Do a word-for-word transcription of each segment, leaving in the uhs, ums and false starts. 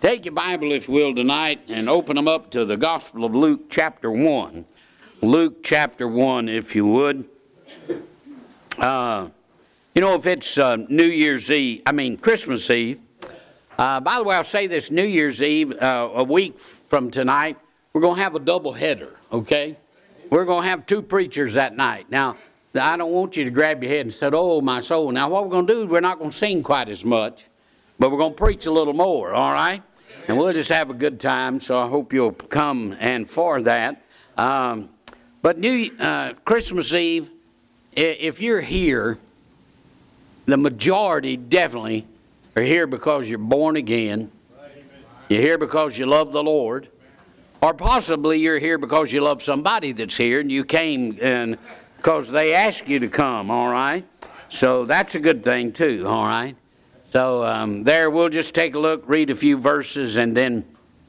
Take your Bible, if you will, tonight and open them up to the Gospel of Luke chapter one. Luke chapter one, if you would. Uh, you know, if it's uh, New Year's Eve, I mean Christmas Eve. Uh, by the way, I'll say this, New Year's Eve, uh, a week from tonight, we're going to have a double header, okay? We're going to have two preachers that night. Now, I don't want you to grab your head and say, oh, my soul. Now, what we're going to do is we're not going to sing quite as much, but we're going to preach a little more, all right? And we'll just have a good time, so I hope you'll come and for that. Um, but New uh, Christmas Eve, if you're here, the majority definitely are here because you're born again. You're here because you love the Lord. Or possibly you're here because you love somebody that's here and you came and because they asked you to come, all right? So that's a good thing too, all right? So um, there, we'll just take a look, read a few verses, and then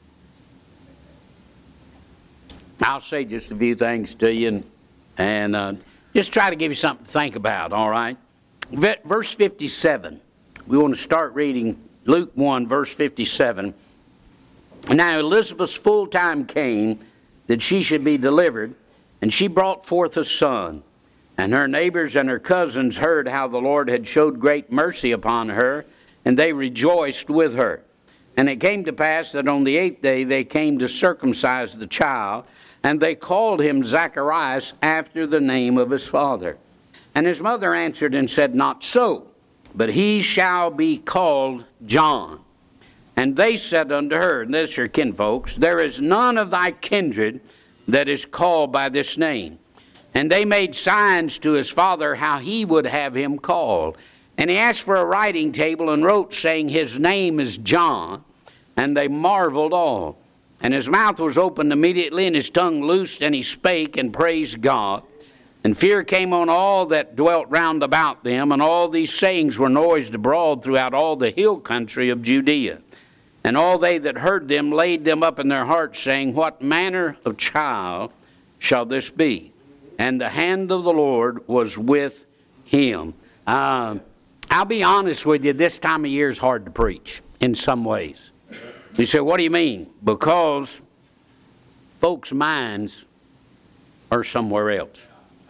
I'll say just a few things to you and, and uh, just try to give you something to think about, all right? Verse fifty-seven. We want to start reading Luke one, verse fifty-seven. Now Elizabeth's full time came that she should be delivered, and she brought forth a son. And her neighbors and her cousins heard how the Lord had showed great mercy upon her, and they rejoiced with her. And it came to pass that on the eighth day they came to circumcise the child, and they called him Zacharias after the name of his father. And his mother answered and said, Not so, but he shall be called John. And they said unto her, and this are kinfolks, There is none of thy kindred that is called by this name. And they made signs to his father how he would have him called. And he asked for a writing table and wrote, saying, His name is John. And they marveled all. And his mouth was opened immediately, and his tongue loosed, and he spake and praised God. And fear came on all that dwelt round about them, and all these sayings were noised abroad throughout all the hill country of Judea. And all they that heard them laid them up in their hearts, saying, What manner of child shall this be? And the hand of the Lord was with him. Uh, I'll be honest with you, this time of year is hard to preach in some ways. You say, what do you mean? Because folks' minds are somewhere else.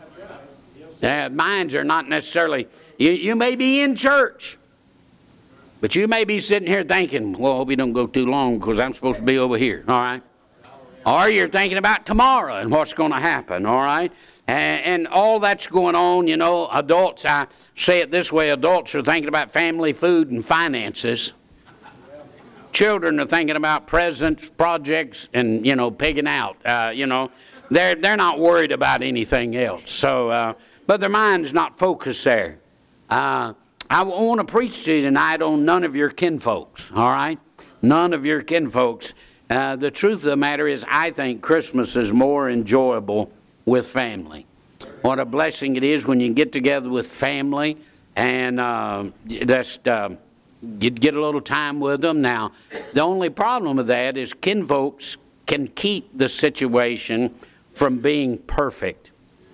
Uh, minds are not necessarily, you, you may be in church, but you may be sitting here thinking, well, I hope we don't go too long because I'm supposed to be over here, all right? Or you're thinking about tomorrow and what's going to happen, all right? And, and all that's going on, you know, adults, I say it this way, adults are thinking about family, food, and finances. Children are thinking about presents, projects, and, you know, pigging out, uh, you know. They're, they're not worried about anything else. So, uh, but their mind's not focused there. Uh, I want to preach to you tonight on none of your kinfolks, all right? None of your kinfolks. Uh, the truth of the matter is I think Christmas is more enjoyable with family. What a blessing it is when you get together with family and uh, just uh, you get a little time with them. Now, the only problem with that is kinfolks can keep the situation from being perfect.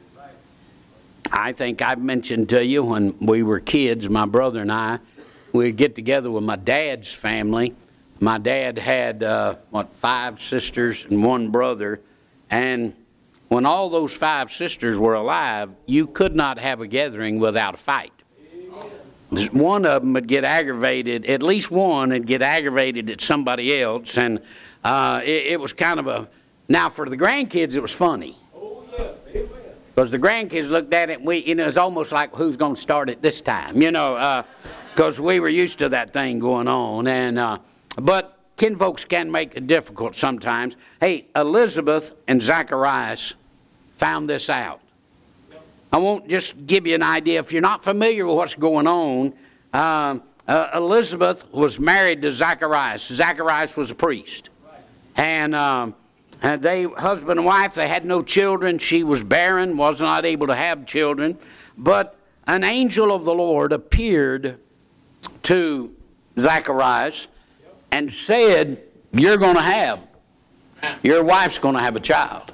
I think I've mentioned to you when we were kids, my brother and I, we'd get together with my dad's family. My dad had, uh, what, five sisters and one brother. And when all those five sisters were alive, you could not have a gathering without a fight. One of them would get aggravated, at least one would get aggravated at somebody else. And uh, it, it was kind of a, now for the grandkids, it was funny. Because the grandkids looked at it, and we, you know, it's almost like who's going to start it this time, you know, because uh, we were used to that thing going on. And uh, but kinfolks can make it difficult sometimes. Hey, Elizabeth and Zacharias found this out. I won't just give you an idea. If you're not familiar with what's going on, uh, uh, Elizabeth was married to Zacharias. Zacharias was a priest. And... Um, And they, husband and wife, they had no children. She was barren, was not able to have children. But an angel of the Lord appeared to Zacharias and said, you're going to have, your wife's going to have a child.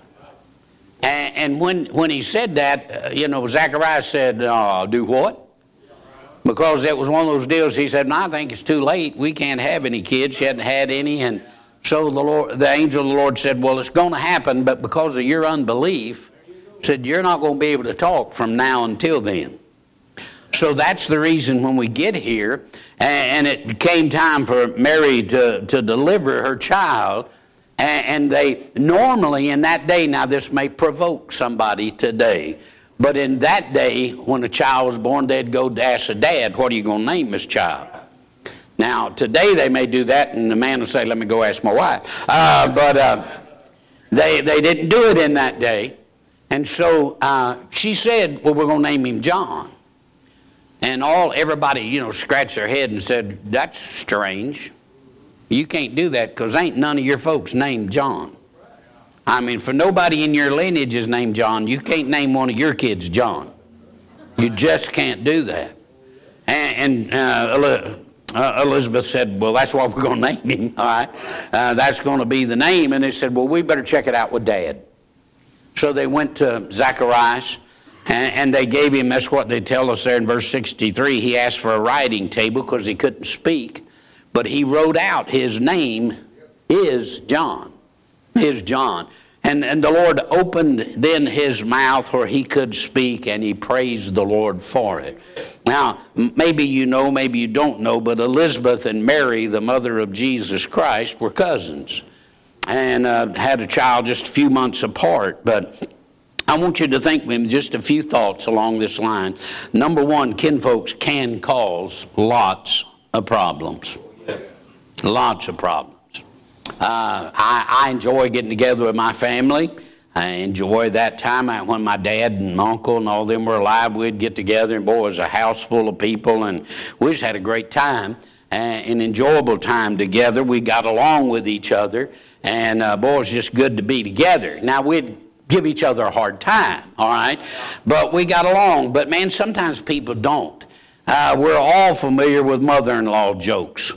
And, and when, when he said that, uh, you know, Zacharias said, oh, do what? because it was one of those deals. He said, no, I think it's too late. We can't have any kids. She hadn't had any. And so the Lord, the angel of the Lord said, well, it's going to happen, but because of your unbelief, said, you're not going to be able to talk from now until then. So that's the reason when we get here, and it came time for Mary to, to deliver her child, and they normally in that day, now this may provoke somebody today, but in that day when a child was born, they'd go to ask the dad, what are you going to name this child? Now today they may do that, and the man will say, let me go ask my wife. Uh, but uh, they, they didn't do it in that day. And so uh, she said, well, we're going to name him John. And all everybody, you know, scratched their head and said, that's strange. You can't do that because ain't none of your folks named John. I mean, for nobody in your lineage is named John, you can't name one of your kids John. You just can't do that. And, and uh, uh, Elizabeth said, well, that's what we're going to name him, all right? Uh, that's going to be the name. And they said, well, we better check it out with Dad. So they went to Zacharias. And they gave him, that's what they tell us there in verse sixty-three, he asked for a writing table because he couldn't speak. But he wrote out his name is John, is John. And, and the Lord opened then his mouth where he could speak, and he praised the Lord for it. Now, maybe you know, maybe you don't know, but Elizabeth and Mary, the mother of Jesus Christ, were cousins and uh, had a child just a few months apart. But I want you to think with just a few thoughts along this line. Number one, kinfolks can cause lots of problems. Lots of problems. Uh, I, I enjoy getting together with my family. I enjoy that time when my dad and my uncle and all them were alive. We'd get together, and boy, it was a house full of people, and we just had a great time, uh, an enjoyable time together. We got along with each other, and uh, boy, it was just good to be together. Now, we'd give each other a hard time, all right? But we got along. But, man, sometimes people don't. Uh, we're all familiar with mother-in-law jokes.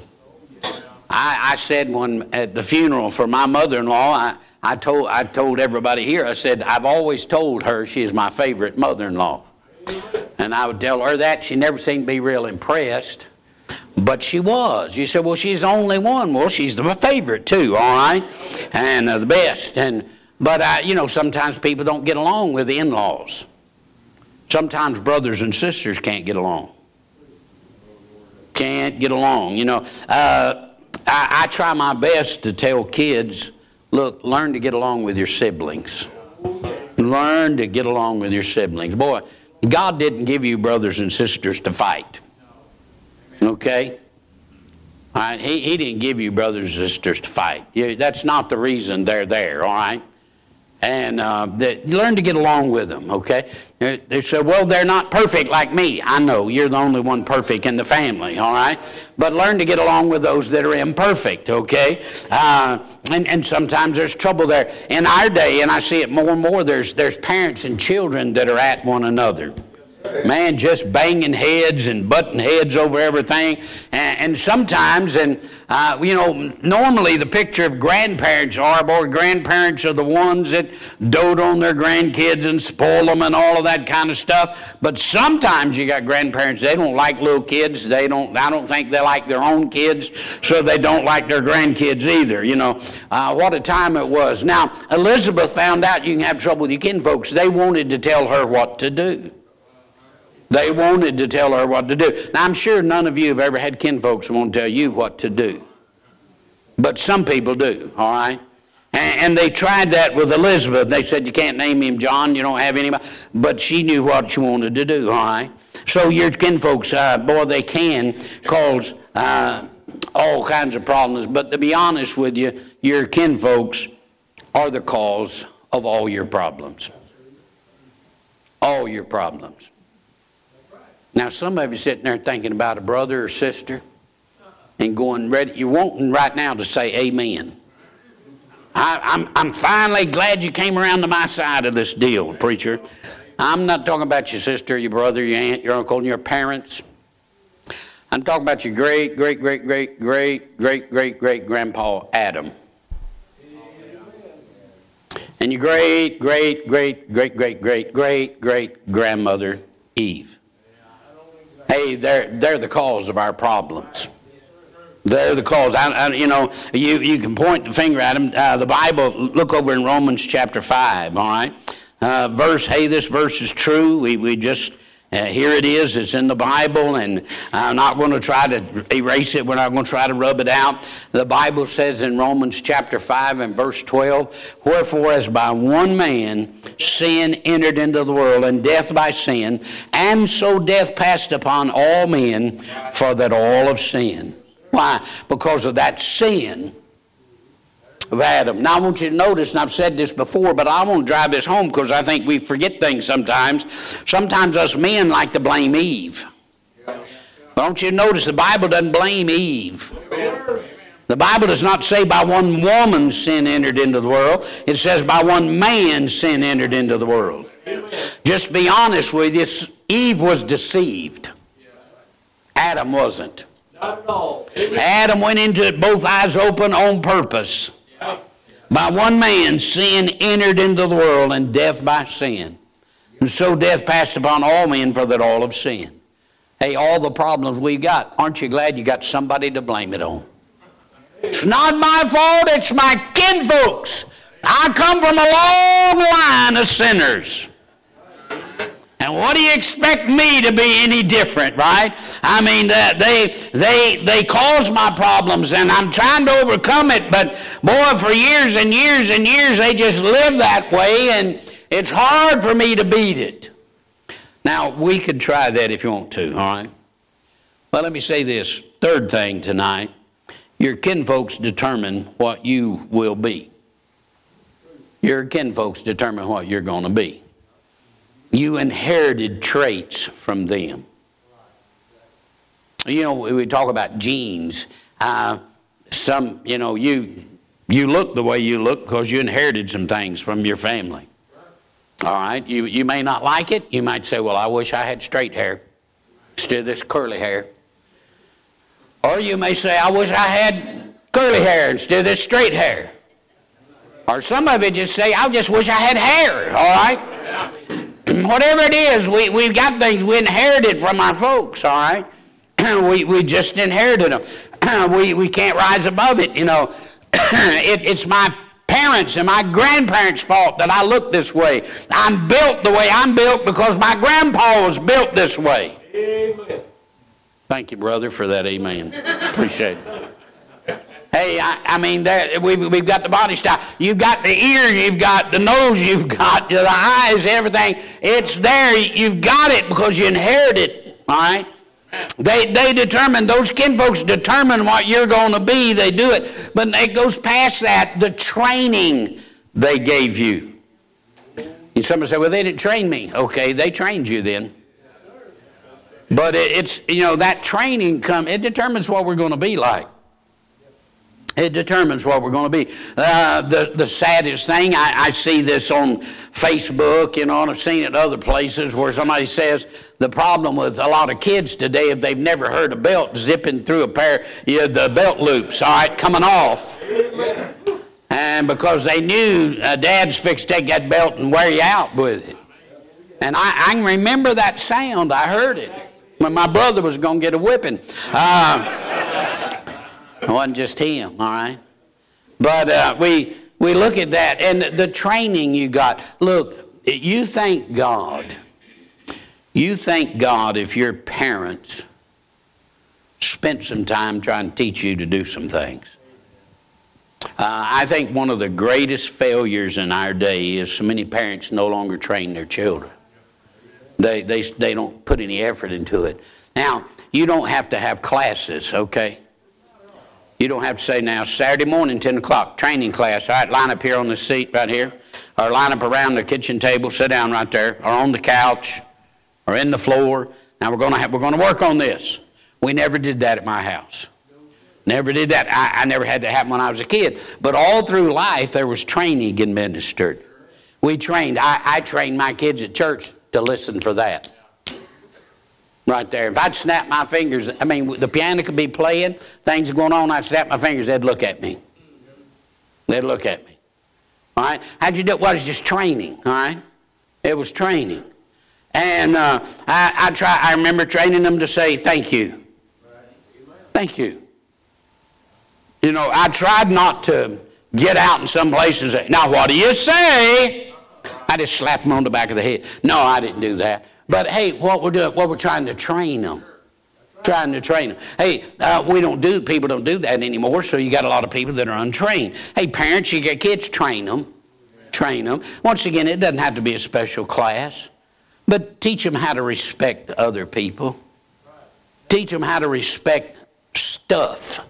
I, I said when at the funeral for my mother-in-law, I, I, told, I told everybody here, I said, I've always told her she is my favorite mother-in-law. And I would tell her that. She never seemed to be real impressed. But she was. You said, well, she's the only one. Well, she's my favorite, too, all right? And uh, the best. And But, uh, you know, sometimes people don't get along with the in-laws. Sometimes brothers and sisters can't get along. Can't get along. You know, uh, I, I try my best to tell kids, look, learn to get along with your siblings. Learn to get along with your siblings. Boy, God didn't give you brothers and sisters to fight. Okay? All right? He, he didn't give you brothers and sisters to fight. You, that's not the reason they're there, all right? And uh, that, learn to get along with them, okay? They say, well, they're not perfect like me. I know, you're the only one perfect in the family, all right? But learn to get along with those that are imperfect, okay? Uh, and, and sometimes there's trouble there. In our day, and I see it more and more, there's, there's parents and children that are at one another. Man, just banging heads and butting heads over everything. And, and sometimes, and uh, you know, normally the picture of grandparents are, boy, grandparents are the ones that dote on their grandkids and spoil them and all of that kind of stuff. But sometimes you got grandparents, they don't like little kids. They don't, I don't think they like their own kids, so they don't like their grandkids either, you know. Uh, what a time it was. Now, Elizabeth found out you can have trouble with your kinfolks. They wanted to tell her what to do. They wanted to tell her what to do. Now, I'm sure none of you have ever had kinfolks who won't tell you what to do. But some people do, all right? And, and they tried that with Elizabeth. They said, you can't name him John, you don't have anybody. But she knew what she wanted to do, all right? So your kinfolks, uh, boy, they can cause uh, all kinds of problems. But to be honest with you, your kinfolks are the cause of all your problems. All your problems. Now, some of you sitting there thinking about a brother or sister and going, ready, you're wanting right now to say amen. I, I'm, I'm finally glad you came around to my side of this deal, preacher. I'm not talking about your sister, your brother, your aunt, your uncle, and your parents. I'm talking about your great, great, great, great, great, great, great, great grandpa Adam. And your great, great, great, great, great, great, great, great grandmother Eve. hey, they're, they're the cause of our problems. They're the cause. I, I, you know, you, you can point the finger at them. Uh, the Bible, look over in Romans chapter five, all right? Uh, verse, hey, this verse is true. We, we just, uh, here it is. It's in the Bible, and I'm not going to try to erase it. We're not going to try to rub it out. The Bible says in Romans chapter five and verse twelve, wherefore as by one man sin entered into the world, and death by sin, and so death passed upon all men, for that all have sinned. Why? Because of that sin of Adam. Now I want you to notice, and I've said this before, but I want to drive this home because I think we forget things sometimes. Sometimes us men like to blame Eve. But I want you to notice the Bible doesn't blame Eve. The Bible does not say by one woman sin entered into the world. It says by one man sin entered into the world. Just be honest with you, Eve was deceived. Adam wasn't. Not at all. Adam went into it both eyes open on purpose. By one man sin entered into the world, and death by sin. And so death passed upon all men, for that all have sinned. Hey, all the problems we've got, aren't you glad you got somebody to blame it on? It's not my fault, it's my kinfolks. I come from a long line of sinners. And what do you expect me to be any different, right? I mean, they they they cause my problems, and I'm trying to overcome it, but boy, for years and years and years, they just live that way, and it's hard for me to beat it. Now, we could try that if you want to, all right? But let me say this, third thing tonight, your kinfolks determine what you will be. Your kinfolks determine what you're going to be. You inherited traits from them. You know, we talk about genes. Uh, some, you know, you you look the way you look because you inherited some things from your family. All right? You, you may not like it. You might say, well, I wish I had straight hair instead of this curly hair. Or you may say, I wish I had curly hair instead of this straight hair. Or some of it just say, I just wish I had hair, all right? Whatever it is, we, we've got things we inherited from our folks, all right? we, we just inherited them. we, we can't rise above it, you know. it, it's my parents' and my grandparents' fault that I look this way. I'm built the way I'm built because my grandpa was built this way. Amen. Thank you, brother, for that amen. Appreciate it. Hey, I, I mean, there, we've, we've got the body style. You've got the ears, you've got the nose, you've got the eyes, everything. It's there. You've got it because you inherited it, all right? They, they determine, those kinfolks determine what you're going to be. They do it. But it goes past that, the training they gave you. And somebody say, well, they didn't train me. Okay, they trained you then. But it, it's, you know, that training, come, it determines what we're going to be like. It determines what we're going to be. Uh, the, the saddest thing, I, I see this on Facebook, you know, and I've seen it other places where somebody says the problem with a lot of kids today, if they've never heard a belt zipping through a pair, you know, the belt loops, all right, coming off. And because they knew uh, Dad's fixed to take that belt and wear you out with it. And I, I can remember that sound. I heard it when my brother was going to get a whipping. Uh, It wasn't just him, all right? But uh, we we look at that, and the, the training you got. Look, you thank God. You thank God if your parents spent some time trying to teach you to do some things. Uh, I think one of the greatest failures in our day is so many parents no longer train their children. They, they, they don't put any effort into it. Now, you don't have to have classes, okay? You don't have to say, now, Saturday morning, ten o'clock, training class. All right, line up here on the seat right here. Or line up around the kitchen table, sit down right there. Or on the couch. Or in the floor. Now, we're going to have, we're going to work on this. We never did that at my house. Never did that. I, I never had that happen when I was a kid. But all through life, there was training administered. We trained. I, I trained my kids at church to listen for that. Right there. If I'd snap my fingers, I mean, the piano could be playing, things are going on, I'd snap my fingers, they'd look at me. They'd look at me. All right? How'd you do it? Well, it was just training, all right? It was training. And uh, I, I try. I remember training them to say thank you. Thank you. You know, I tried not to get out in some places and say, now what do you say? I just slapped them on the back of the head. No, I didn't do that. But hey, what we're doing, what we're trying to train them. Trying to train them. Hey, uh, we don't do, people don't do that anymore, so you got a lot of people that are untrained. Hey, parents, you get kids, train them. Train them. Once again, it doesn't have to be a special class, but teach them how to respect other people. Teach them how to respect stuff.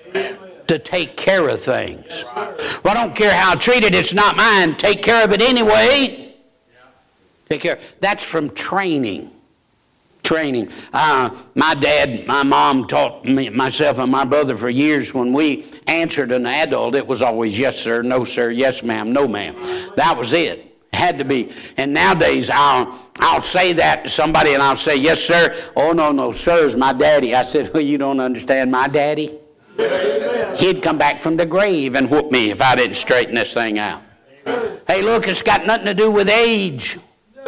To take care of things. Well, I don't care how I treat it, it's not mine. Take care of it anyway. Take care. That's from training. Training. Uh, my dad, my mom taught me, myself and my brother for years, when we answered an adult, it was always yes, sir, no, sir, yes, ma'am, no, ma'am. That was it. It had to be. And nowadays, I'll, I'll say that to somebody and I'll say, yes, sir. Oh, no, no, sir's my daddy. I said, well, you don't understand my daddy? He'd come back from the grave and whoop me if I didn't straighten this thing out. Hey, look, it's got nothing to do with age.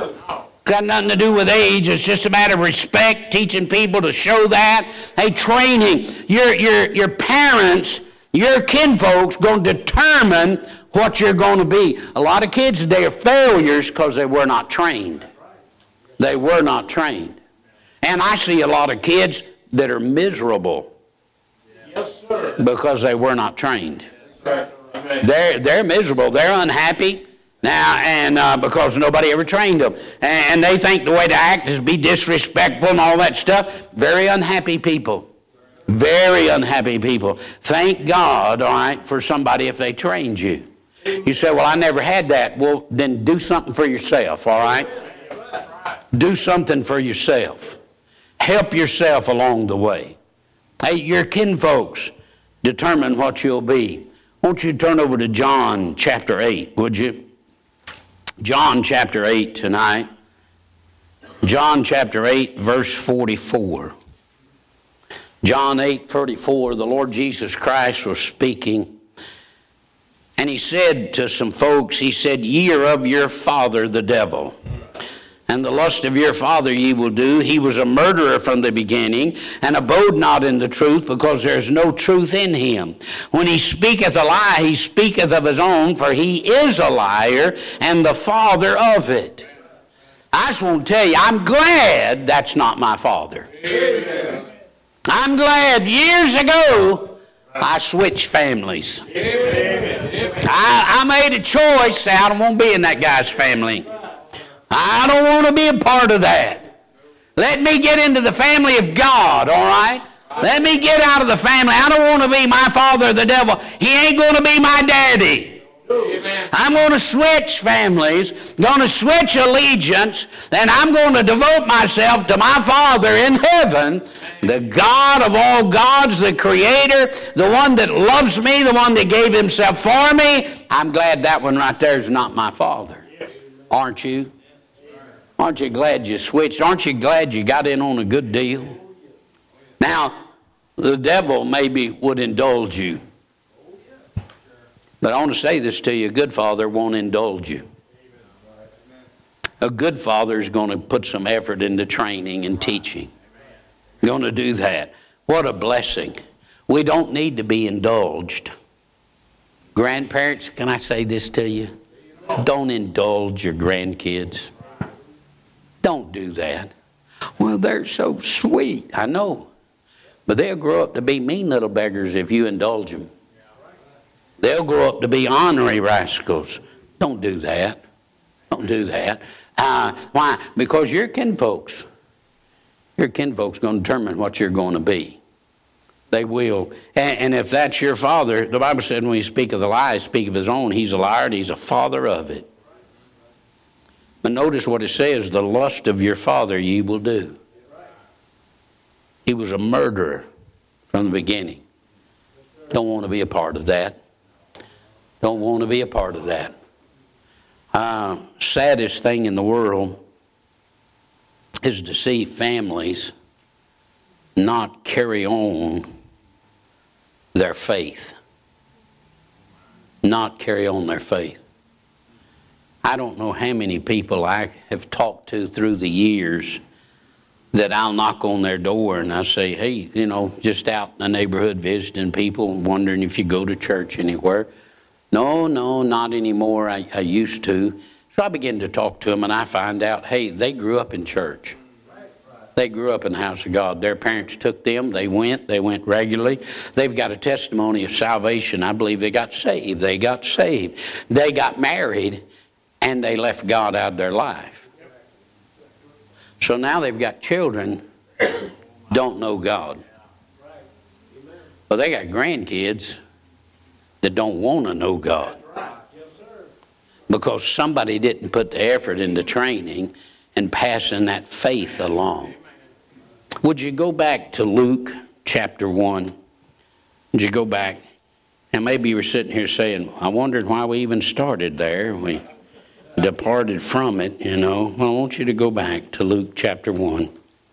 Got nothing to do with age. It's just a matter of respect, teaching people to show that. Hey, training. Your, your, your parents, your kinfolks going to determine what you're going to be. A lot of kids today are failures because they were not trained. They were not trained. And I see a lot of kids that are miserable because they were not trained. They're, they're miserable. They're unhappy. Now, and uh, because nobody ever trained them. And they think the way to act is be disrespectful and all that stuff. Very unhappy people. Very unhappy people. Thank God, all right, for somebody if they trained you. You say, well, I never had that. Well, then do something for yourself, all right? Do something for yourself. Help yourself along the way. Hey, your kinfolks determine what you'll be. Won't you turn over to John chapter eight, would you? John chapter eight tonight. John chapter eight, verse forty-four. John eight, thirty-four, the Lord Jesus Christ was speaking. And he said to some folks, he said, ye are of your father the devil. And the lust of your father ye will do. He was a murderer from the beginning, and abode not in the truth, because there is no truth in him. When he speaketh a lie, he speaketh of his own, for he is a liar, and the father of it. I just want to tell you, I'm glad that's not my father. Amen. I'm glad years ago I switched families. I, I made a choice, say, I don't want to be in that guy's family. I don't want to be a part of that. Let me get into the family of God, all right? Let me get out of the family. I don't want to be my father, the devil. He ain't going to be my daddy. Amen. I'm going to switch families, going to switch allegiance, and I'm going to devote myself to my Father in heaven, the God of all gods, the Creator, the one that loves me, the one that gave himself for me. I'm glad that one right there is not my father. Aren't you? Aren't you glad you switched? Aren't you glad you got in on a good deal? Now, the devil maybe would indulge you. But I want to say this to you, a good father won't indulge you. A good father is going to put some effort into training and teaching. Going to do that. What a blessing. We don't need to be indulged. Grandparents, can I say this to you? Don't indulge your grandkids. Don't do that. Well, they're so sweet. I know. But they'll grow up to be mean little beggars if you indulge them. They'll grow up to be ornery rascals. Don't do that. Don't do that. Uh, why? Because your kinfolks. Your kinfolks going to determine what you're going to be. They will. And, and if that's your father, the Bible said when he speak of the lie, speak of his own. He's a liar and he's a father of it. But notice what it says, the lust of your father ye will do. He was a murderer from the beginning. Don't want to be a part of that. Don't want to be a part of that. Uh, saddest thing in the world is to see families not carry on their faith. Not carry on their faith. I don't know how many people I have talked to through the years that I'll knock on their door and I say, hey, you know, just out in the neighborhood visiting people and wondering if you go to church anywhere. No, no, not anymore. I, I used to. So I begin to talk to them and I find out, hey, they grew up in church. They grew up in the house of God. Their parents took them. They went. They went regularly. They've got a testimony of salvation. I believe they got saved. They got saved. They got married and they left God out of their life. So now they've got children, don't know God. But they got grandkids that don't want to know God. Because somebody didn't put the effort into training and passing that faith along. Would you go back to Luke chapter one? Would you go back? And maybe you were sitting here saying, I wondered why we even started there. We departed from it, you know. Well, I want you to go back to Luke chapter one.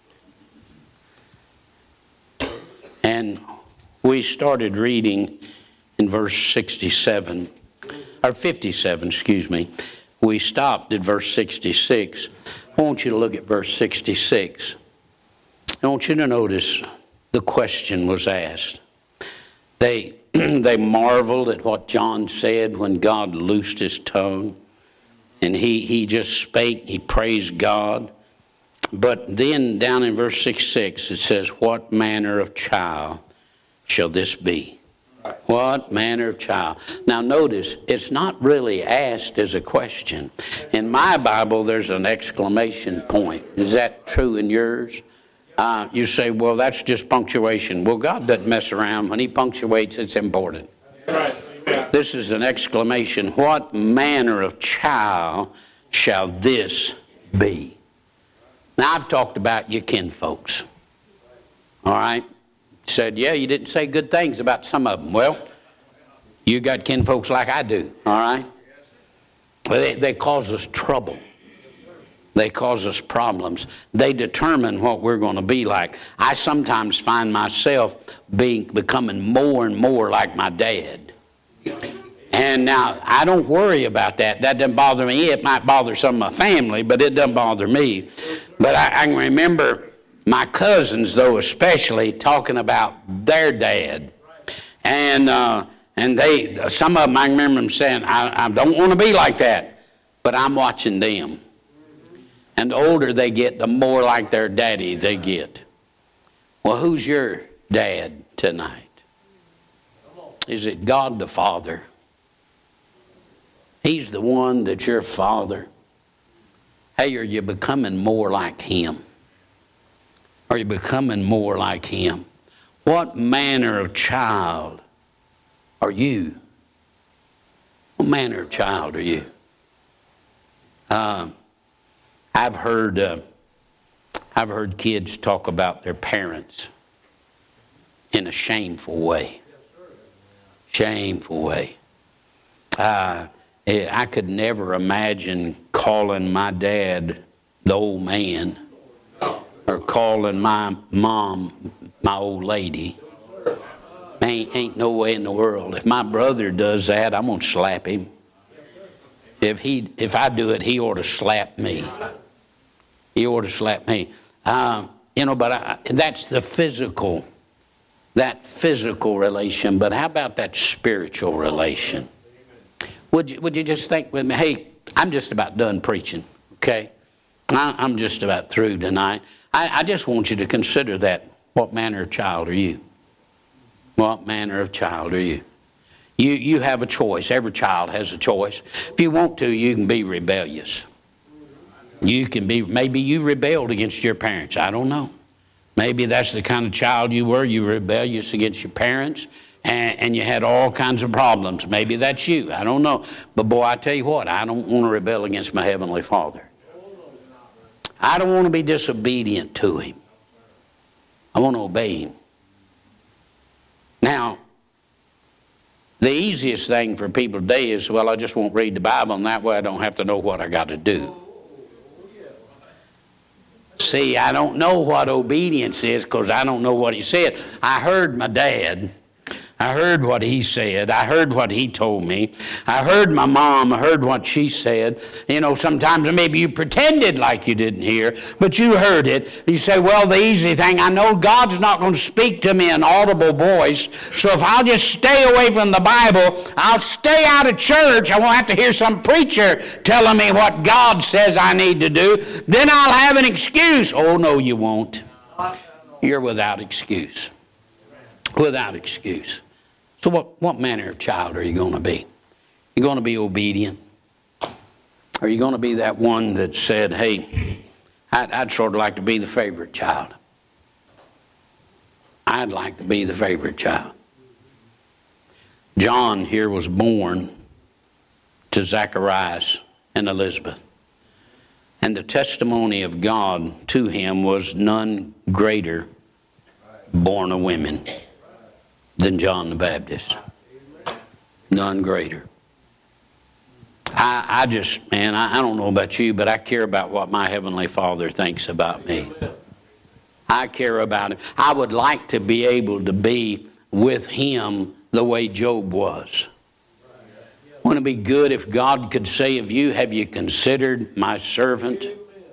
And we started reading in verse sixty-seven, or fifty-seven, excuse me. We stopped at verse sixty-six. I want you to look at verse sixty-six. I want you to notice the question was asked. They, they marveled at what John said when God loosed his tongue. And he, he just spake, he praised God. But then down in verse sixty-six it says, what manner of child shall this be? What manner of child? Now notice, it's not really asked as a question. In my Bible, there's an exclamation point. Is that true in yours? Uh, you say, well, that's just punctuation. Well, God doesn't mess around. When he punctuates, it's important. Right. This is an exclamation. What manner of child shall this be? Now, I've talked about your kinfolks. All right? Said, yeah, you didn't say good things about some of them. Well, you got kinfolks like I do. All right? Well, they, they cause us trouble. They cause us problems. They determine what we're going to be like. I sometimes find myself being becoming more and more like my dad. And now, I don't worry about that. That doesn't bother me. It might bother some of my family, but it doesn't bother me. But I, I can remember my cousins, though, especially, talking about their dad. And uh, and they, some of them, I remember them saying, I, I don't want to be like that. But I'm watching them. And the older they get, the more like their daddy they get. Well, who's your dad tonight? Is it God the Father? He's the one that's your father. Hey, are you becoming more like him? Are you becoming more like him? What manner of child are you? What manner of child are you? Uh, I've heard uh, I've heard kids talk about their parents in a shameful way. Shameful way. Uh, I could never imagine calling my dad the old man or calling my mom my old lady. Ain't, ain't no way in the world. If my brother does that, I'm going to slap him. If he, if I do it, he ought to slap me. He ought to slap me. Uh, you know, but I, that's the physical, that physical relation. But how about that spiritual relation? Would you, would you just think with me, hey, I'm just about done preaching, okay? I, I'm just about through tonight. I, I just want you to consider that. What manner of child are you? What manner of child are you? You, you have a choice. Every child has a choice. If you want to, you can be rebellious. You can be, maybe you rebelled against your parents. I don't know. Maybe that's the kind of child you were. You were rebellious against your parents, and, and you had all kinds of problems. Maybe that's you. I don't know. But boy, I tell you what, I don't want to rebel against my Heavenly Father. I don't want to be disobedient to Him. I want to obey Him. Now, the easiest thing for people today is, well, I just won't read the Bible, and that way I don't have to know what I got to do. See, I don't know what obedience is because I don't know what he said. I heard my dad I heard what he said. I heard what he told me. I heard my mom. I heard what she said. You know, sometimes maybe you pretended like you didn't hear, but you heard it. You say, well, the easy thing, I know God's not going to speak to me in audible voice, so if I'll just stay away from the Bible, I'll stay out of church. I won't have to hear some preacher telling me what God says I need to do. Then I'll have an excuse. Oh, no, you won't. You're without excuse. Without excuse. So what, what manner of child are you going to be? You're going to be obedient? Are you going to be that one that said, hey, I'd, I'd sort of like to be the favorite child. I'd like to be the favorite child. John here was born to Zacharias and Elizabeth. And the testimony of God to him was none greater born of women than John the Baptist. None greater. I, I just, man, I, I don't know about you, but I care about what my Heavenly Father thinks about me. I care about it. I would like to be able to be with him the way Job was. Wouldn't it be good if God could say of you, have you considered my servant,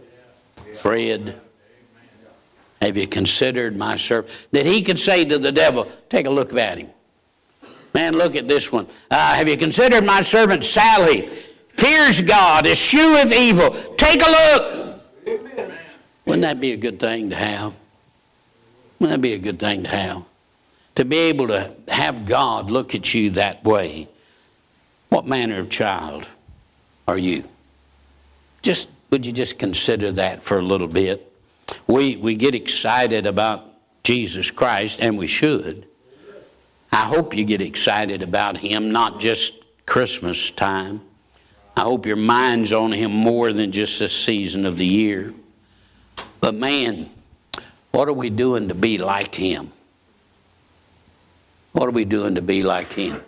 Fred? Have you considered my servant? That he could say to the devil, take a look at him. Man, look at this one. Uh, have you considered my servant Sally? Fears God, escheweth evil. Take a look. Amen. Wouldn't that be a good thing to have? Wouldn't that be a good thing to have? To be able to have God look at you that way. What manner of child are you? Just, would you just consider that for a little bit? We, we get excited about Jesus Christ, and we should. I hope you get excited about him, not just Christmas time. I hope your mind's on him more than just this season of the year. But man, what are we doing to be like him? What are we doing to be like him?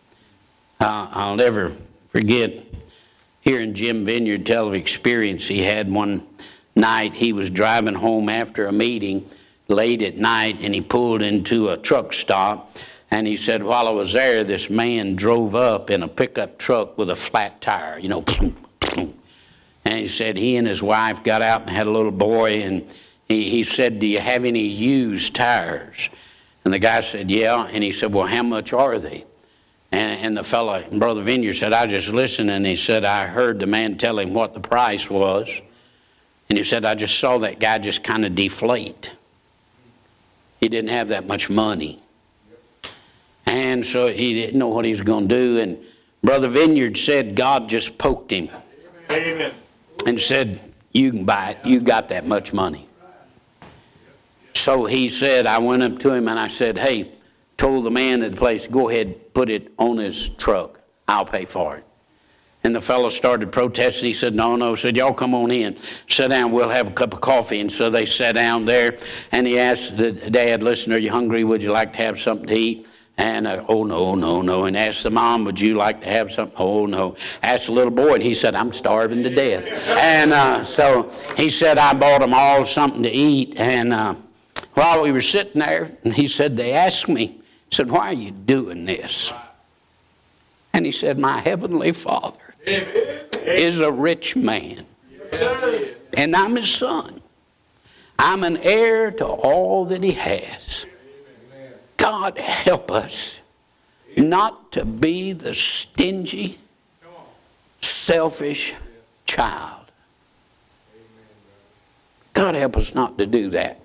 Uh, I'll never forget hearing Jim Vineyard tell of an experience he had one night. He was driving home after a meeting late at night, and he pulled into a truck stop. And he said, while I was there, this man drove up in a pickup truck with a flat tire, you know. And he said he and his wife got out and had a little boy, and he, he said, do you have any used tires? And the guy said, yeah. And he said, well, how much are they? And, and the fellow, Brother Vineyard, said, I just listened, and he said, I heard the man tell him what the price was. And he said, I just saw that guy just kind of deflate. He didn't have that much money. And so he didn't know what he was going to do. And Brother Vineyard said God just poked him. Amen. And said, you can buy it. You got that much money. So he said, I went up to him and I said, hey, told the man at the place, go ahead, put it on his truck. I'll pay for it. And the fellow started protesting. He said, no, no. He said, y'all come on in. Sit down. We'll have a cup of coffee. And so they sat down there. And he asked the dad, listen, are you hungry? Would you like to have something to eat? And, uh, oh, no, no, no. And asked the mom, would you like to have something? Oh, no. Asked the little boy, and he said, I'm starving to death. And uh, so he said, I bought them all something to eat. And uh, while we were sitting there, he said, they asked me, he said, why are you doing this? And he said, my Heavenly Father is a rich man, and I'm his son. I'm an heir to all that he has. God help us not to be the stingy, selfish child. God help us not to do that.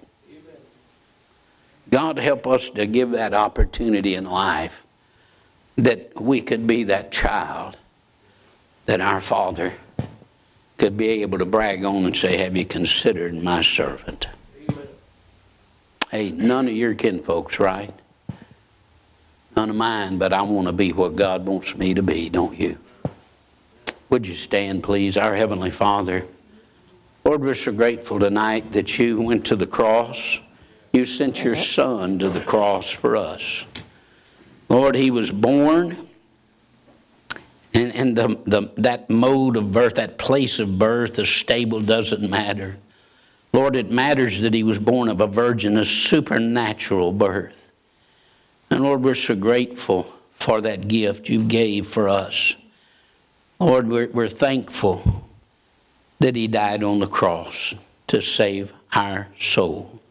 God help us to give that opportunity in life that we could be that child that our Father could be able to brag on and say, have you considered my servant? Amen. Hey, none of your kinfolks, right? None of mine, but I want to be what God wants me to be, don't you? Would you stand, please? Our Heavenly Father, Lord, we're so grateful tonight that you went to the cross. You sent your Son to the cross for us. Lord, he was born, and, and the, the, that mode of birth, that place of birth, the stable doesn't matter. Lord, it matters that he was born of a virgin, a supernatural birth. And Lord, we're so grateful for that gift you gave for us. Lord, we're, we're thankful that he died on the cross to save our soul.